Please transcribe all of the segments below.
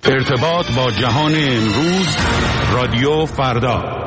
ارتباط با جهان امروز، رادیو فردا.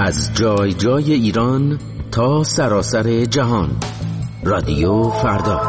از جای جای ایران تا سراسر جهان. رادیو فردا.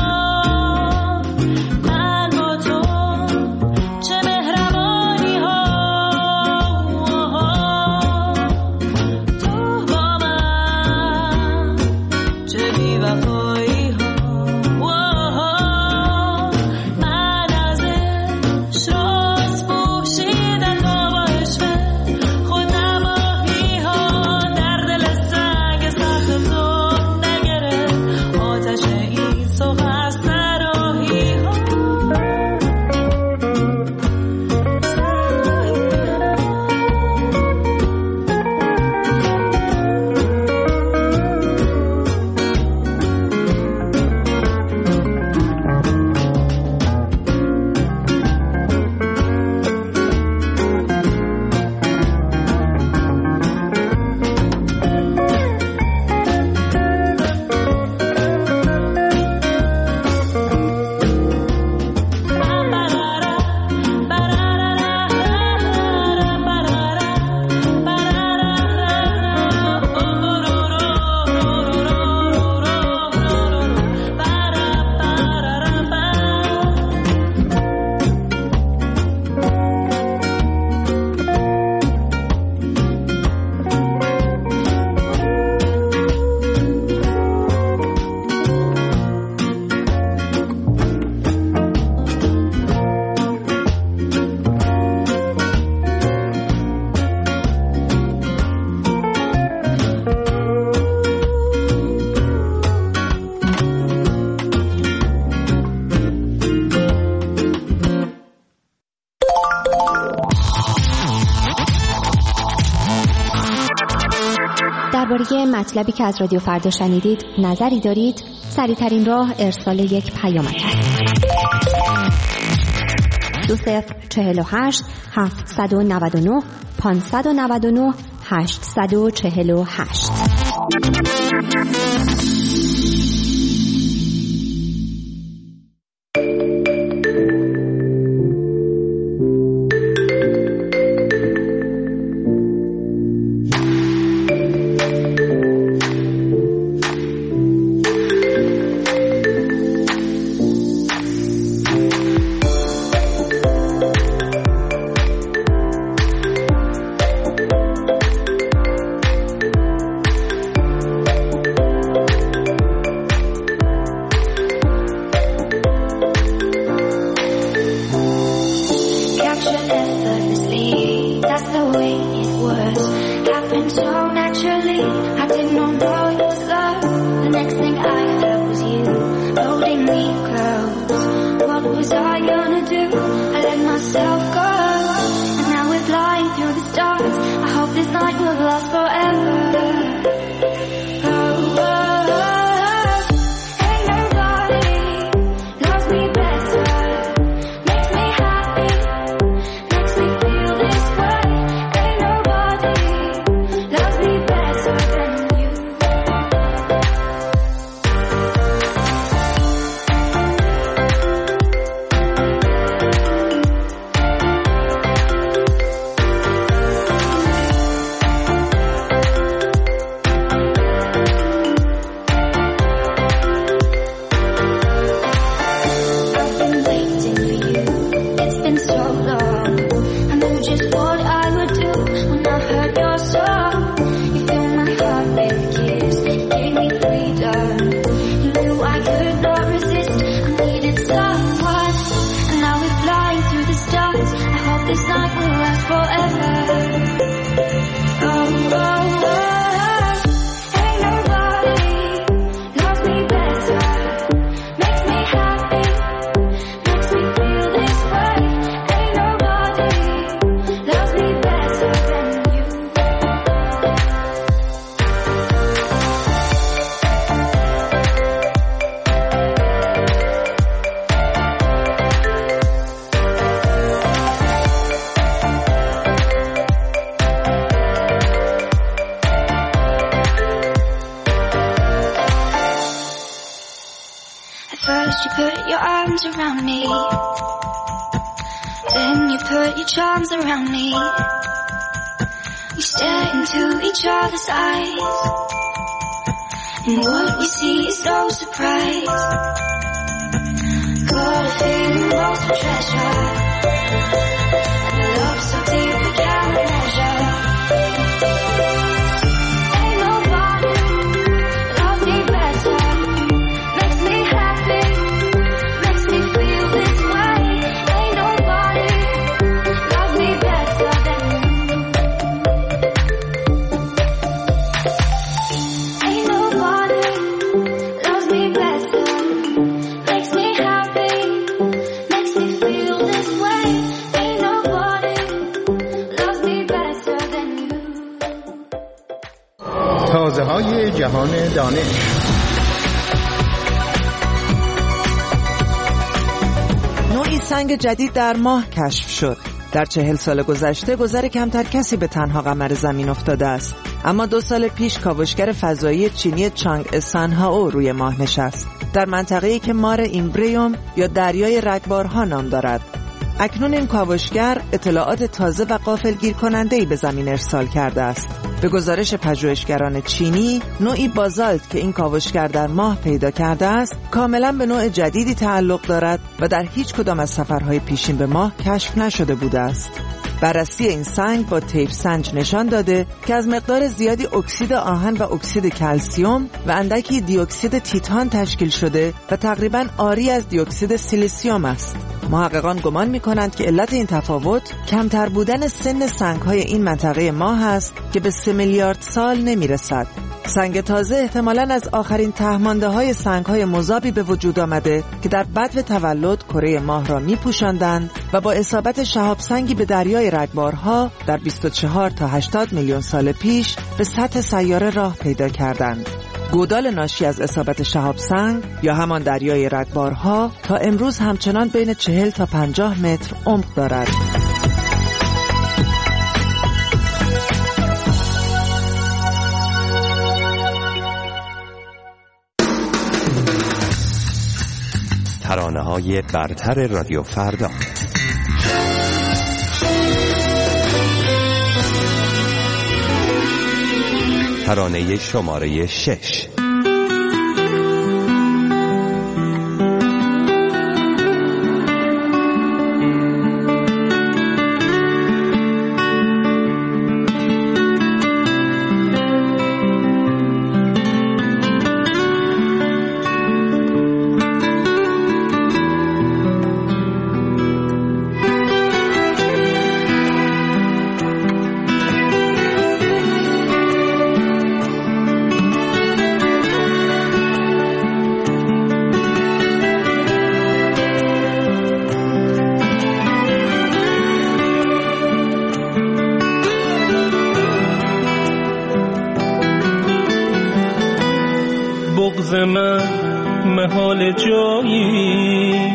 چه مهربانی ها درباره مطلبی که از رادیو فردا شنیدید نظری دارید؟ سریع‌ترین راه ارسال یک پیامک است. 2048 799 599 848. First you put your arms around me, then you put your charms around me. We stare into each other's eyes, and what we see is no surprise. Got a feeling lost for treasure, and a love so deep we can't measure. Ain't nobody loves me better. Makes me happy, makes me feel this way. Ain't nobody loves me better than you. Ain't nobody loves me better. Makes me happy, makes me feel this way. Ain't nobody loves me better than you. تازه‌های جهان دانش. نوعی سنگ جدید در ماه کشف شد. در 40 سال گذشته گذر کمتر کسی به تنها قمر زمین افتاده است. اما 2 سال پیش کاوشگر فضایی چینی چانگ سنهائو روی ماه نشست. در منطقه‌ای که مار ایمبریوم یا دریای رگبارها نام دارد. اکنون این کاوشگر اطلاعات تازه و غافلگیر کننده‌ای به زمین ارسال کرده است. به گزارش پژوهشگران چینی، نوعی بازالت که این کاوشگر در ماه پیدا کرده است، کاملاً به نوع جدیدی تعلق دارد و در هیچ کدام از سفرهای پیشین به ماه کشف نشده بوده است. بررسی این سنگ با طیف سنج نشان داده که از مقدار زیادی اکسید آهن و اکسید کلسیم و اندکی دی اکسید تیتان تشکیل شده و تقریباً عاری از دی اکسید سیلیسیوم است. محققان گمان می‌کنند که علت این تفاوت کمتر بودن سن سنگ‌های این منطقه ماه است که به 3 میلیارد سال نمی‌رسد. سنگ تازه احتمالاً از آخرین تهمانده های سنگ های مذابی به وجود آمده که در بدو تولد کره ماه را می پوشاندند و با اصابت شهاب سنگی به دریای رگبارها در 24 تا 80 میلیون سال پیش به سطح سیاره راه پیدا کردند. گودال ناشی از اصابت شهاب سنگ یا همان دریای رگبارها تا امروز همچنان بین 40 تا 50 متر عمق دارد. ترانه‌های برتر رادیو فردا. ترانه شماره 6. بغض من محال جایی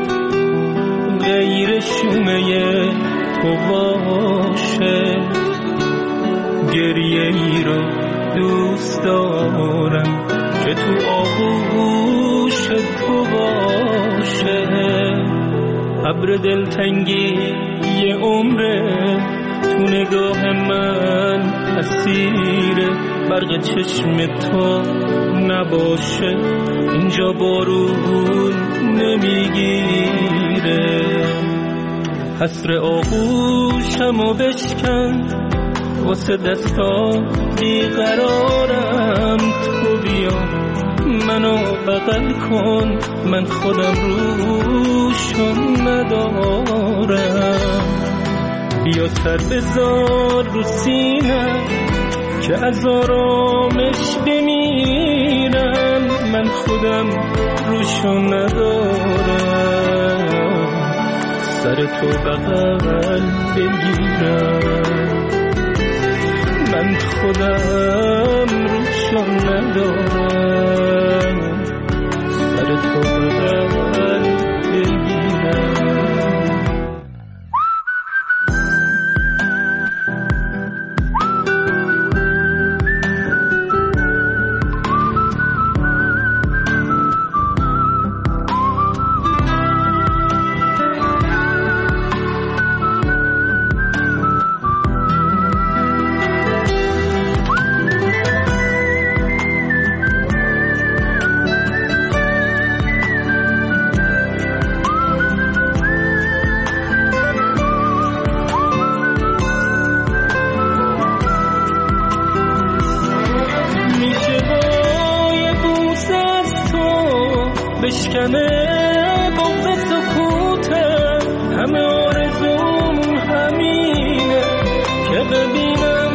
غیر شومه تو باشه، گریه ای رو دوست دارم که تو آغوش تو باشه. ابر دلتنگی یه عمره تو نگاه من اسیر برق چشم تو نباشه، اینجا بارون نمیگیره. حسر آغوشمو بشکن واسه دستا بیقرارم، تو بیا منو بغل کن، من خودم روشون ندارم. بیا سر بذار رو سینه که از آرامش بمیرم، من خودم روشون ندارم. سر تو بغل بگیرم، من خودم روشون ندارم. سر تو بغل بگیرم. بشکنه بغض سکوته، همه آرزوم همینه که ببینم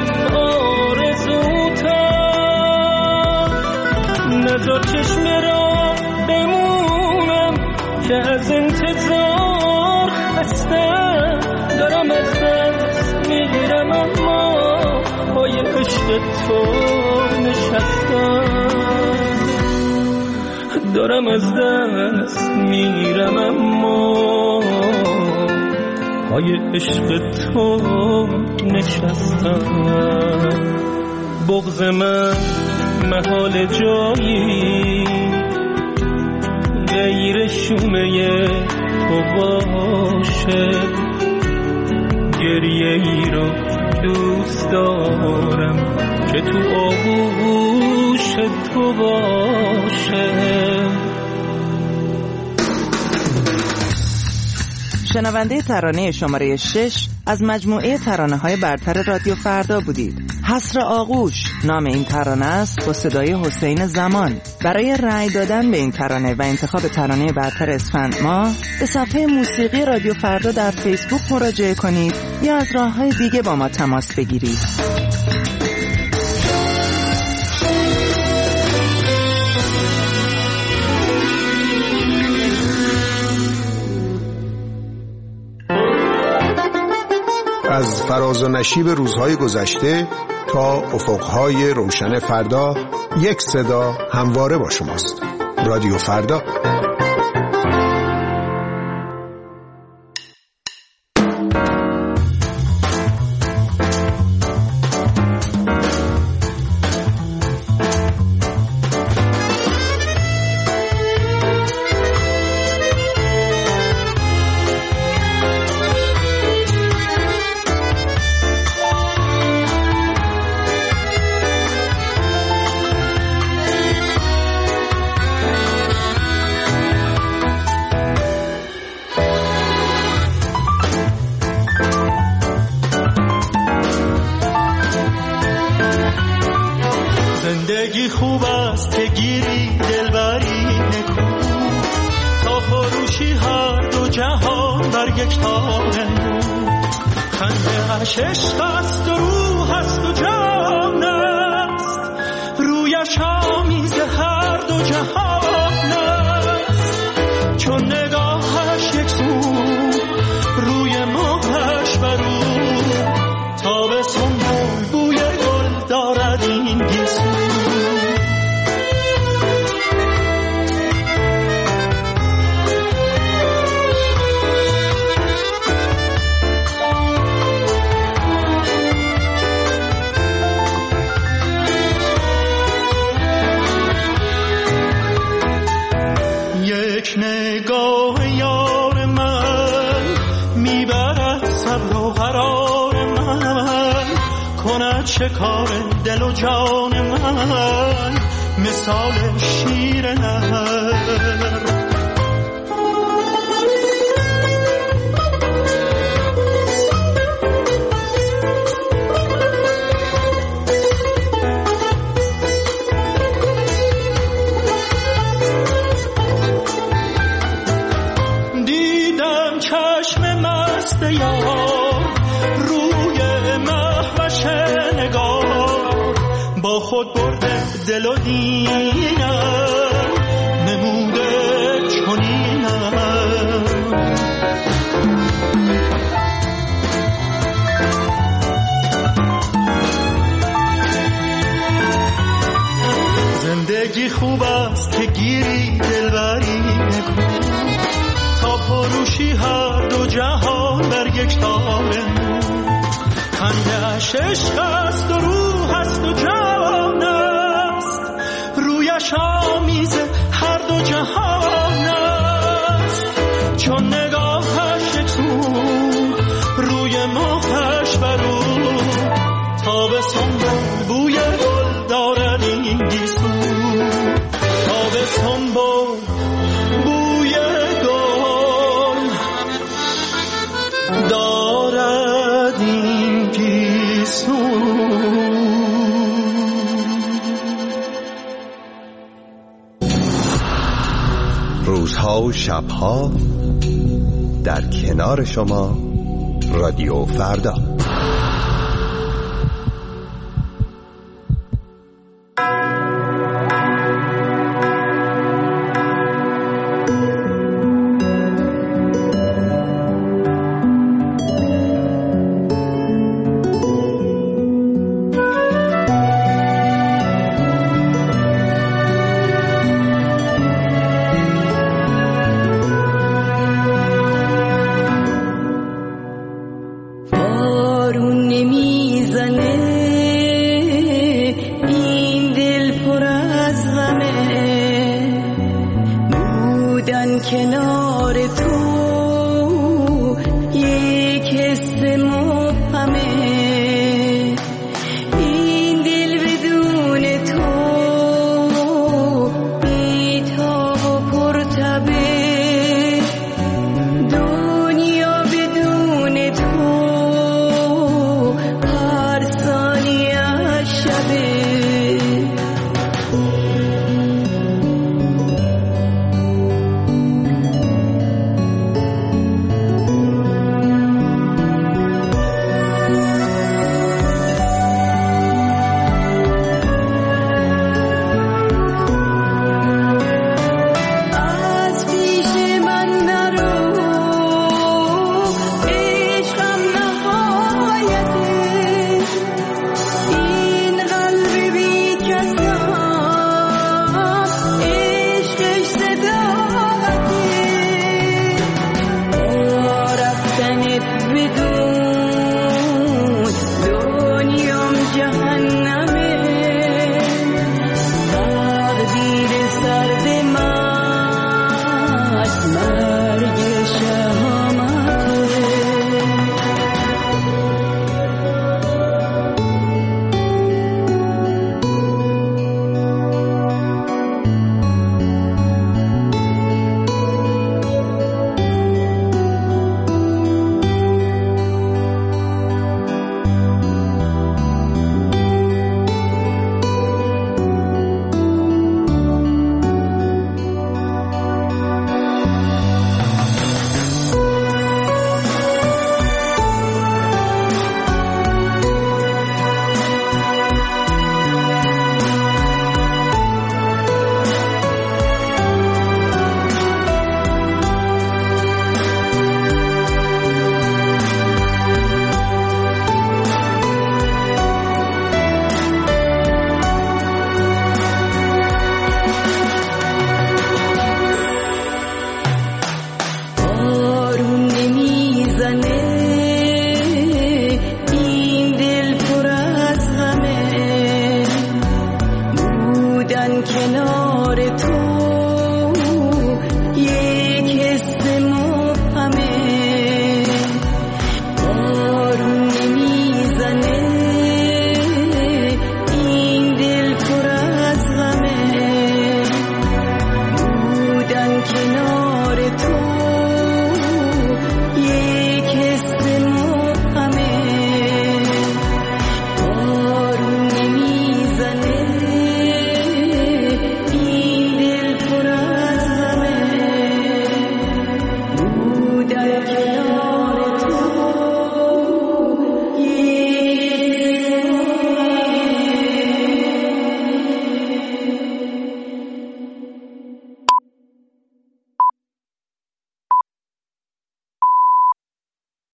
آرزوتم. نذار چشم را بمونم که از انتظار خستم، دارم از دست میگیرم اما پای عشق تو نشستم. دارم از دست میرم اما پای عشق تو نشستم. بغض من محال جایی غیر شومه تو باشه، گریه ای رو دوست دارم که تو آغوش تو باشه. شنونده ترانه شماره 6 از مجموعه ترانه‌های برتر رادیو فردا بودید. حسر آغوش نام این ترانه است با صدای حسین زمان. برای رأی دادن به این ترانه و انتخاب ترانه برتر اسفند ماه به صفحه موسیقی رادیو فردا در فیسبوک مراجعه کنید یا از راه‌های دیگه با ما تماس بگیرید. از فراز و نشیب روزهای گذشته تا افقهای روشن فردا، یک صدا همواره با شماست. رادیو فردا. زندگی خوب است که گیری دلبری نکو، تا فروشی هر دو جهان بر یک تار نو. خنده اش عشق است و روح است و جان است، رویش آمیز هر دو جهان است. چون نگاهش یک سو، روی ماهش بر او، تابستون بوی گل دارد این گیسو. یک نگاه یار من میبرد صبر و قرار من، کند شکار دل و جان من مثال شیر نر. با خود برده دل و دینم، نموده چنینم. زندگی خوب است که گیری دلبری نکو، تا فروشی هر دو جهان بر یک تار نو. خنده‌اش عشق است و روح است و جان است، رویش آمیز هر دو جهان است. چون نگاهش یک سو، روی ماهش بر او، تابستون بوی گل دارد این گیسو. تابستون بوی گل دارد این گیسو. روزها و شبها در کنار شما، رادیو فردا.